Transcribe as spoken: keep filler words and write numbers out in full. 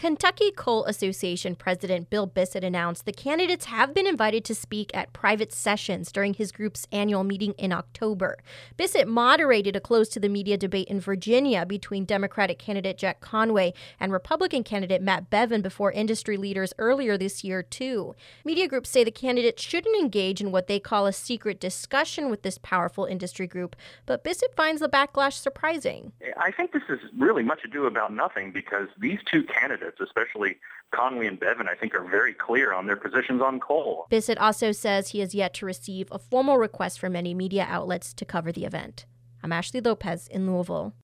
Kentucky Coal Association President Bill Bissett announced the candidates have been invited to speak at private sessions during his group's annual meeting in October. Bissett moderated a closed-to-the-media debate in Virginia between Democratic candidate Jack Conway and Republican candidate Matt Bevin before industry leaders earlier this year, too. Media groups say the candidates shouldn't engage in what they call a secret discussion with this powerful industry group, but Bissett finds the backlash surprising. I think this is really much ado about nothing because these two candidates, especially Conway and Bevin, I think are very clear on their positions on coal. Bissett also says he has yet to receive a formal request from any media outlets to cover the event. I'm Ashley Lopez in Louisville.